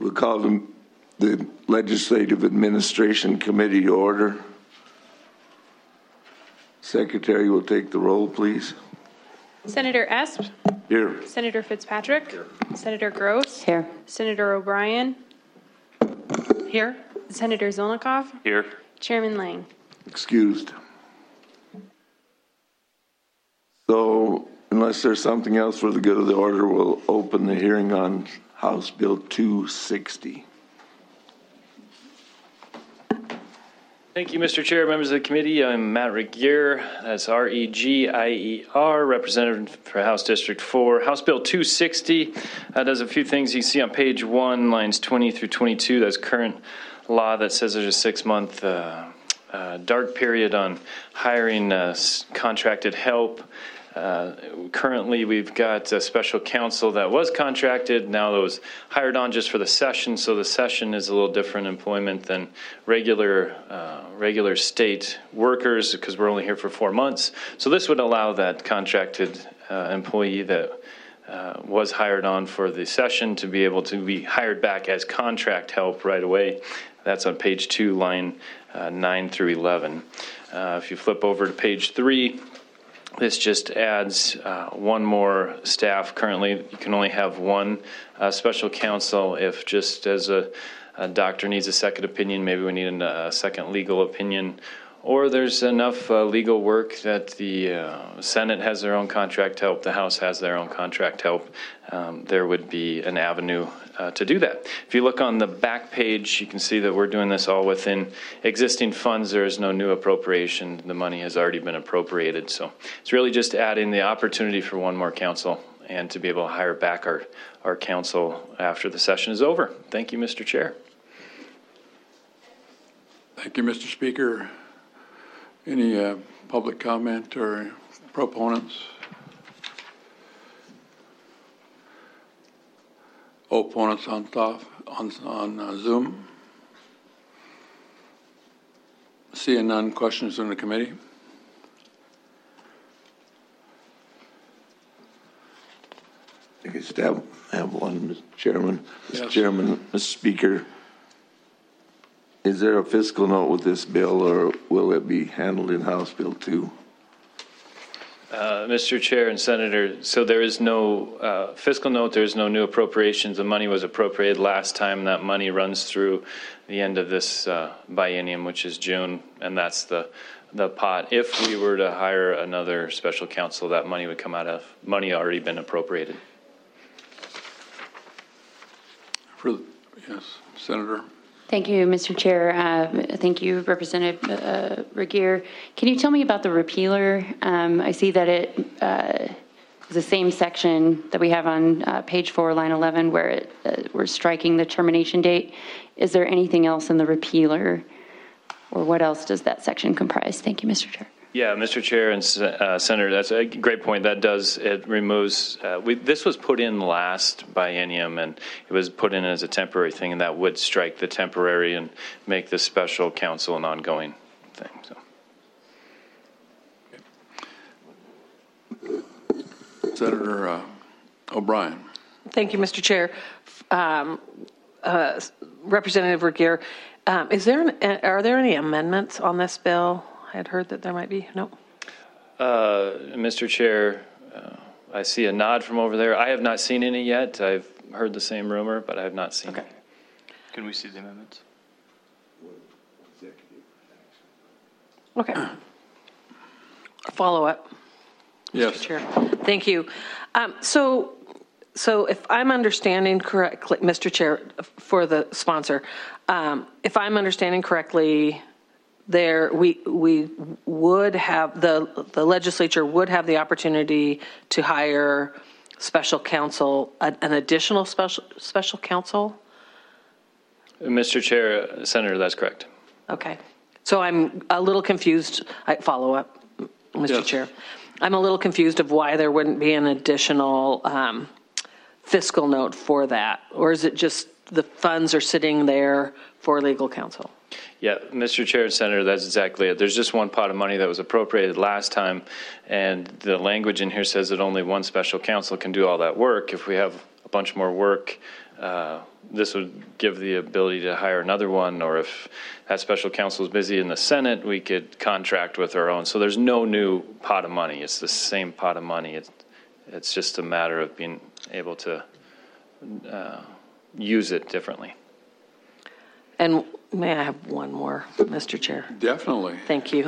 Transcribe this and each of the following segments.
We'll call the Legislative Administration Committee to order. Secretary will take the roll, please. Senator Esp. Here. Senator Fitzpatrick. Here. Senator Gross. Here. Senator O'Brien. Here. Senator Zolnikoff. Here. Chairman Lang. Excused. So, unless there's something else for the good of the order, we'll open the hearing on House Bill 260. Thank you, Mr. Chair, members of the committee. I'm Matt Regier. That's R-E-G-I-E-R, representative for House District 4. House Bill 260 does a few things. You see on page 1, lines 20 through 22, that's current law that says there's a 6-month dark period on hiring contracted help. Currently, we've got a special counsel that was contracted. Now that was hired on just for the session. So the session is a little different employment than regular state workers because we're only here for 4 months. So this would allow that contracted employee that was hired on for the session to be able to be hired back as contract help right away. That's on page 2, line 9 through 11. If you flip over to page 3, this just adds one more staff. Currently, you can only have one special counsel. If just as a doctor needs a second opinion, maybe we need a second legal opinion, or there's enough legal work that the Senate has their own contract help, the House has their own contract help, there would be an avenue to do that. If you look on the back page, you can see that we're doing this all within existing funds. There is no new appropriation. The money has already been appropriated. So it's really just adding the opportunity for one more council and to be able to hire back our council after the session is over. Thank you, Mr. Chair. Thank you, Mr. Speaker. Any public comment or proponents? Opponents on Zoom? Seeing none, questions in the committee? I guess to have one, Mr. Chairman. Yes. Mr. Chairman, Mr. Speaker, is there a fiscal note with this bill, or will it be handled in House Bill 2? Mr. Chair and Senator, so there is no fiscal note, there's no new appropriations. The money was appropriated last time. That money runs through the end of this biennium, which is June, and that's the pot. If we were to hire another special counsel, that money would come out of money already been appropriated. Yes, Senator. Thank you, Mr. Chair. Thank you, Representative Regier. Can you tell me about the repealer? I see that it is the same section that we have on page 4, line 11, where we're striking the termination date. Is there anything else in the repealer, or what else does that section comprise? Thank you, Mr. Chair. Yeah, Mr. Chair and Senator, that's a great point. That does, it removes, this was put in last biennium, and it was put in as a temporary thing, and that would strike the temporary and make the special counsel an ongoing thing. So. Senator O'Brien. Thank you, Mr. Chair. Representative Regier, are there any amendments on this bill? I had heard that there might be. No. Mr. Chair, I see a nod from over there. I have not seen any yet. I've heard the same rumor, but I have not seen it. Can we see the amendments? Okay. Follow up. Yes. Mr. Chair. Thank you. So if I'm understanding correctly, Mr. Chair, for the sponsor, if I'm understanding correctly, we would have the legislature would have the opportunity to hire special counsel, an additional special counsel. Mr. Chair, Senator, that's correct. Okay, so I'm a little confused. I follow up, Mr. Yes. Chair. I'm a little confused of why there wouldn't be an additional fiscal note for that, or is it just the funds are sitting there for legal counsel? Yeah, Mr. Chair and Senator, that's exactly it. There's just one pot of money that was appropriated last time, and the language in here says that only one special counsel can do all that work. If we have a bunch more work, this would give the ability to hire another one, or if that special counsel is busy in the Senate, we could contract with our own. So there's no new pot of money. It's the same pot of money. It's just a matter of being able to use it differently. And may I have one more, Mr. Chair? Definitely. Thank you.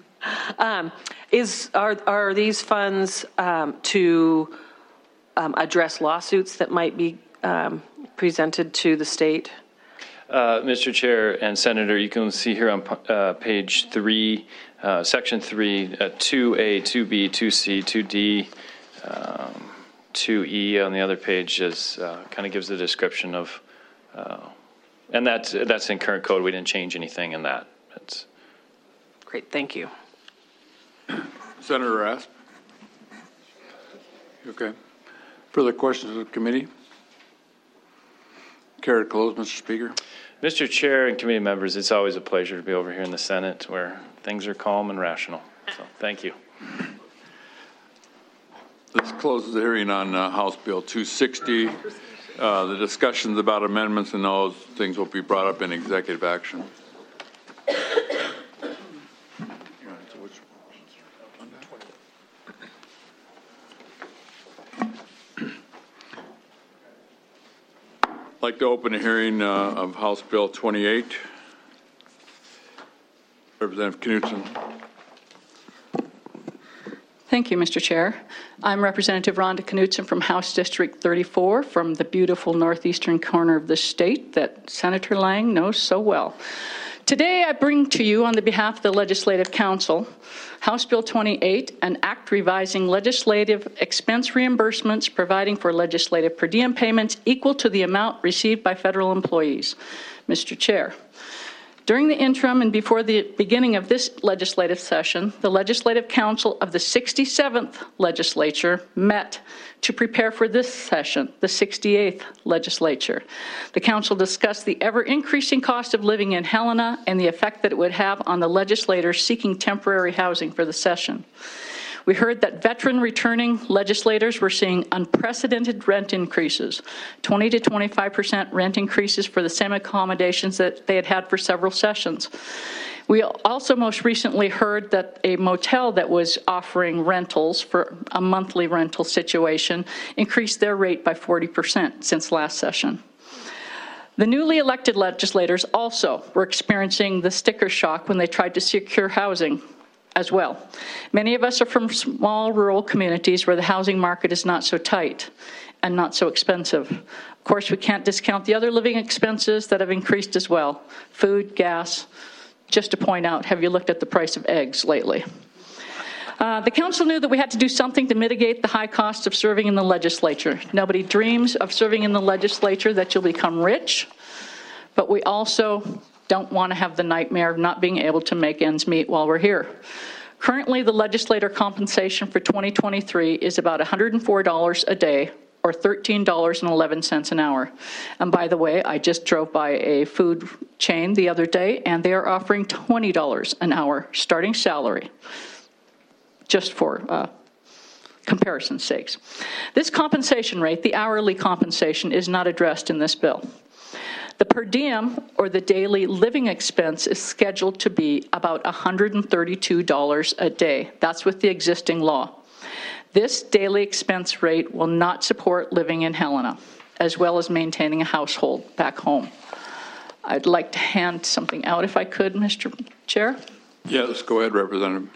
Are these funds to address lawsuits that might be presented to the state? Mr. Chair and Senator, you can see here on page 3, section 3, 2A, 2B, 2C, 2D, 2E on the other page is kind of gives the description of, and that's in current code. We didn't change anything in that. Great, thank you. Senator Asp? Okay. Further questions of the committee? Care to close, Mr. Speaker? Mr. Chair and committee members, it's always a pleasure to be over here in the Senate where things are calm and rational. So thank you. This closes the hearing on House Bill 260. The discussions about amendments and those things will be brought up in executive action. I'd like to open a hearing of House Bill 28. Representative Knudsen. Thank you, Mr. Chair. I'm Representative Rhonda Knudsen from House District 34 from the beautiful northeastern corner of the state that Senator Lang knows so well. Today, I bring to you on the behalf of the Legislative Council, House Bill 28, an act revising legislative expense reimbursements providing for legislative per diem payments equal to the amount received by federal employees. Mr. Chair, during the interim and before the beginning of this legislative session, the Legislative Council of the 67th Legislature met to prepare for this session, the 68th Legislature. The Council discussed the ever-increasing cost of living in Helena and the effect that it would have on the legislators seeking temporary housing for the session. We heard that veteran returning legislators were seeing unprecedented rent increases, 20 to 25% rent increases for the same accommodations that they had had for several sessions. We also most recently heard that a motel that was offering rentals for a monthly rental situation increased their rate by 40% since last session. The newly elected legislators also were experiencing the sticker shock when they tried to secure housing as well. Many of us are from small rural communities where the housing market is not so tight and not so expensive. Of course, we can't discount the other living expenses that have increased as well. Food, gas. Just to point out, have you looked at the price of eggs lately? The council knew that we had to do something to mitigate the high cost of serving in the legislature. Nobody dreams of serving in the legislature that you'll become rich, but we also don't want to have the nightmare of not being able to make ends meet while we're here. Currently, the legislator compensation for 2023 is about $104 a day, or $13.11 an hour. And by the way, I just drove by a food chain the other day, and they are offering $20 an hour starting salary, just for comparison's sakes. This compensation rate, the hourly compensation, is not addressed in this bill. The per diem, or the daily living expense, is scheduled to be about $132 a day. That's with the existing law. This daily expense rate will not support living in Helena, as well as maintaining a household back home. I'd like to hand something out if I could, Mr. Chair. Yes, go ahead, Representative.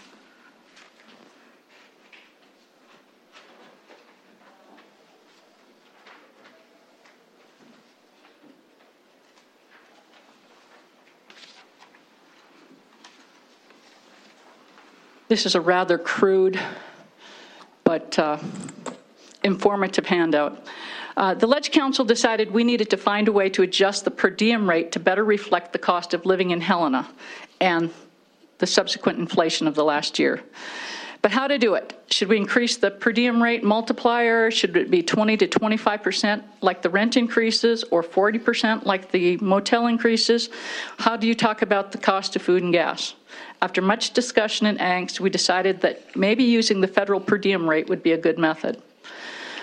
This is a rather crude but informative handout. The Leg Council decided we needed to find a way to adjust the per diem rate to better reflect the cost of living in Helena and the subsequent inflation of the last year. But how to do it? Should we increase the per diem rate multiplier? Should it be 20 to 25% like the rent increases, or 40% like the motel increases? How do you talk about the cost of food and gas? After much discussion and angst, we decided that maybe using the federal per diem rate would be a good method.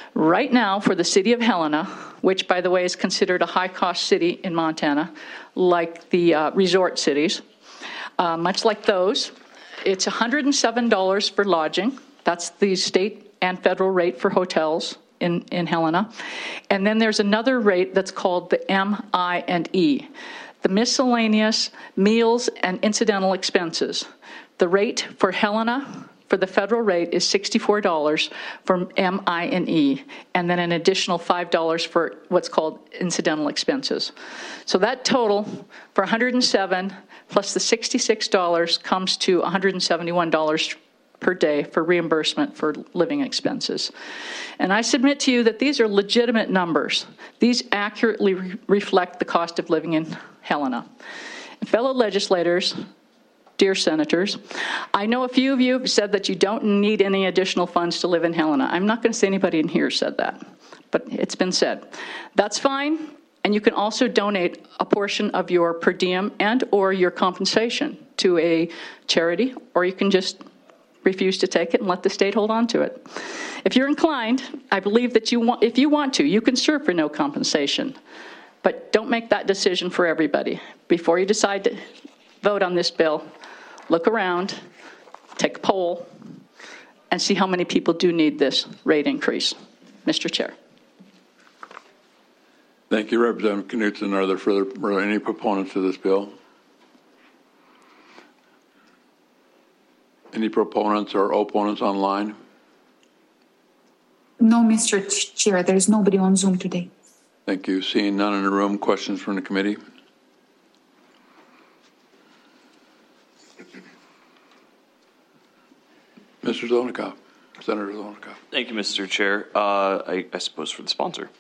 Right now, for the city of Helena, which, by the way, is considered a high-cost city in Montana, like the resort cities, much like those, it's $107 for lodging. That's the state and federal rate for hotels in Helena. And then there's another rate that's called the MI&E, the miscellaneous meals and incidental expenses. The rate for Helena, for the federal rate, is $64 for MI&E, and then an additional $5 for what's called incidental expenses. So that total for $107 plus the $66 comes to $171 per day for reimbursement for living expenses. And I submit to you that these are legitimate numbers. These accurately reflect the cost of living in Helena. And fellow legislators, dear senators, I know a few of you have said that you don't need any additional funds to live in Helena. I'm not going to say anybody in here said that, but it's been said. That's fine, and you can also donate a portion of your per diem and or your compensation to a charity, or you can just refuse to take it and let the state hold on to it. If you're inclined, I believe that if you want to, you can serve for no compensation, but don't make that decision for everybody. Before you decide to vote on this bill, look around, take a poll, and see how many people do need this rate increase. Mr. Chair. Thank you, Representative Knutson. Are there any proponents of this bill? Any proponents or opponents online? No, Mr. Chair, there's nobody on Zoom today. Thank you. Seeing none in the room, questions from the committee? Mr. Zolnikoff, Senator Zolnikoff. Thank you, Mr. Chair. I suppose for the sponsor.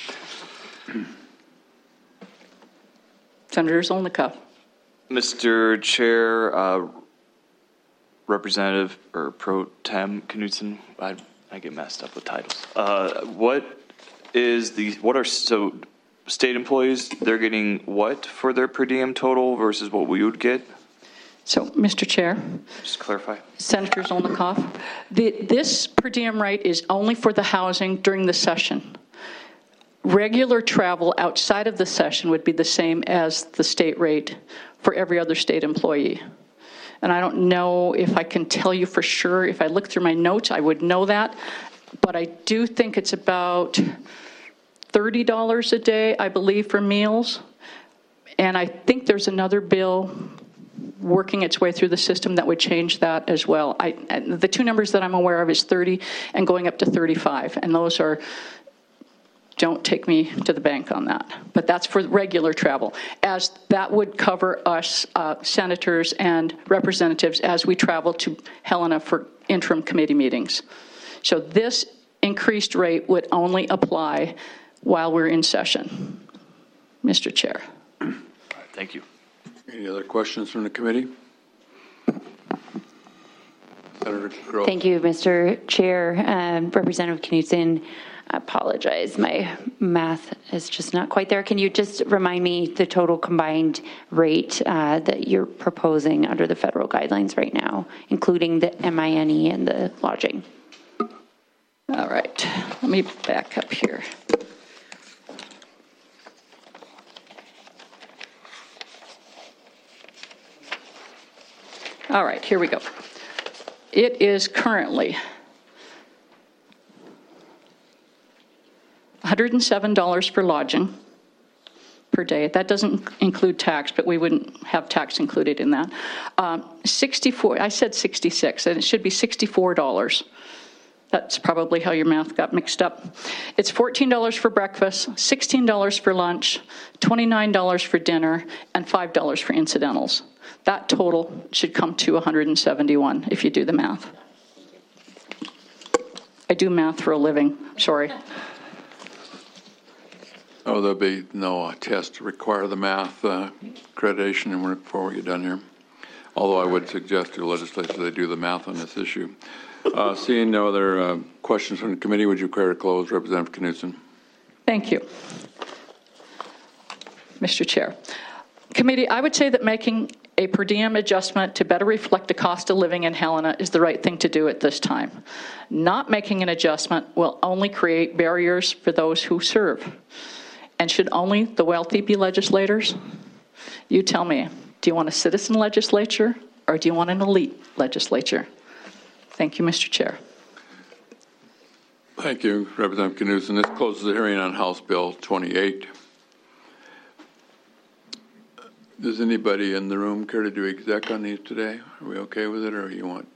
Senator Zolnikoff. Mr. Chair, Representative or Pro Tem Knutson, I get messed up with titles. So state employees, they're getting what for their per diem total versus what we would get? So, Mr. Chair. Just clarify. Senator Zolnikoff, this per diem rate is only for the housing during the session. Regular travel outside of the session would be the same as the state rate for every other state employee. And I don't know if I can tell you for sure. If I look through my notes, I would know that. But I do think it's about $30 a day, I believe, for meals. And I think there's another bill working its way through the system that would change that as well. The two numbers that I'm aware of is 30 and going up to 35. And those are, don't take me to the bank on that. But that's for regular travel, as that would cover us senators and representatives as we travel to Helena for interim committee meetings. So this increased rate would only apply while we're in session. Mr. Chair. All right, thank you. Any other questions from the committee? Senator Gross. Thank you, Mr. Chair. Representative Knutson, I apologize. My math is just not quite there. Can you just remind me the total combined rate that you're proposing under the federal guidelines right now, including the MI&E and the lodging? All right. Let me back up here. All right, here we go. It is currently $107 for lodging per day. That doesn't include tax, but we wouldn't have tax included in that. 64, I said 66, and it should be $64. That's probably how your math got mixed up. It's $14 for breakfast, $16 for lunch, $29 for dinner, and $5 for incidentals. That total should come to $171 if you do the math. I do math for a living, sorry. Oh, there'll be no test to require the math accreditation and before we get done here. Although I would suggest to the legislature they do the math on this issue. Seeing no other questions from the committee, would you care to close? Representative Knutson. Thank you, Mr. Chair. Committee, I would say that making A per diem adjustment to better reflect the cost of living in Helena is the right thing to do at this time. Not making an adjustment will only create barriers for those who serve. And should only the wealthy be legislators? You tell me, do you want a citizen legislature or do you want an elite legislature? Thank you, Mr. Chair. Thank you, Representative Knudsen. This closes the hearing on House Bill 28. Does anybody in the room care to do exec on these today? Are we okay with it, or you want?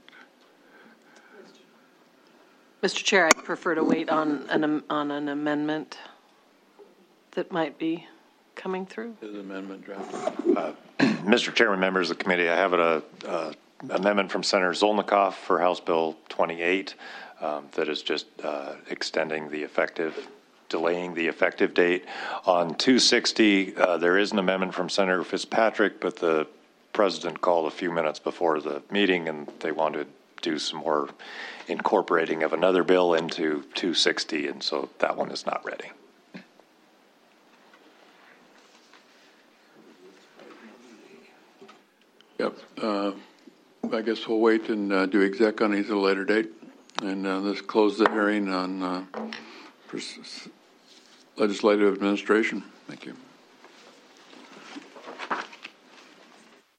Mr. Chair, I'd prefer to wait on an amendment that might be coming through. Is the amendment drafted? Mr. Chairman, members of the committee, I have an amendment from Senator Zolnikoff for House Bill 28 that is just extending the delaying the effective date. On 260, there is an amendment from Senator Fitzpatrick, but the president called a few minutes before the meeting and they wanted to do some more incorporating of another bill into 260, and so that one is not ready. Yep. I guess we'll wait and do exec on these at a later date. And let's close the hearing on legislative administration. Thank you.